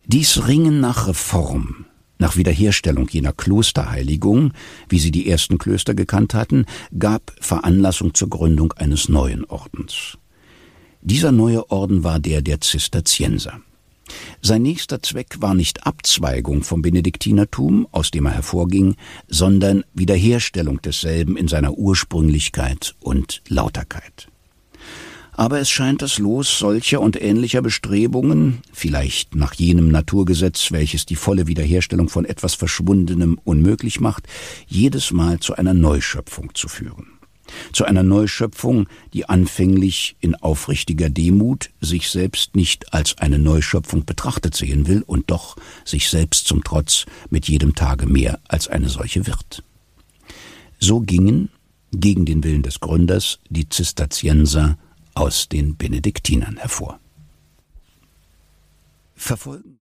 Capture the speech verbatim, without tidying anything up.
Dies Ringen nach Reform, nach Wiederherstellung jener Klosterheiligung, wie sie die ersten Klöster gekannt hatten, gab Veranlassung zur Gründung eines neuen Ordens. Dieser neue Orden war der der Zisterzienser. Sein nächster Zweck war nicht Abzweigung vom Benediktinertum, aus dem er hervorging, sondern Wiederherstellung desselben in seiner Ursprünglichkeit und Lauterkeit. Aber es scheint das Los solcher und ähnlicher Bestrebungen, vielleicht nach jenem Naturgesetz, welches die volle Wiederherstellung von etwas Verschwundenem unmöglich macht, jedes Mal zu einer Neuschöpfung zu führen. Zu einer Neuschöpfung, die anfänglich in aufrichtiger Demut sich selbst nicht als eine Neuschöpfung betrachtet sehen will und doch sich selbst zum Trotz mit jedem Tage mehr als eine solche wird. So gingen, gegen den Willen des Gründers, die Zisterzienser aus den Benediktinern hervor. Verfolgen